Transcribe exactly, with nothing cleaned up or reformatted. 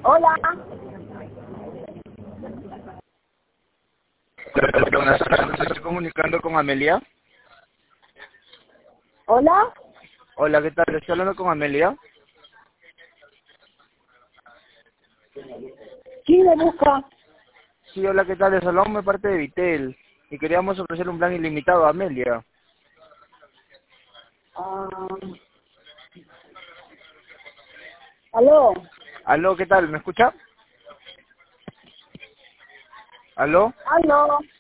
Hola. Buenas tardes, estoy comunicando con Amelia. Hola. Hola, ¿qué tal? Estoy hablando con Amelia. ¿Quién me busca? Sí, hola, ¿qué tal? Les hablamos de parte de Vitel y queríamos ofrecer un plan ilimitado a Amelia. Ah, aló. Aló, ¿qué tal? ¿Me escucha? ¿Aló? Aló.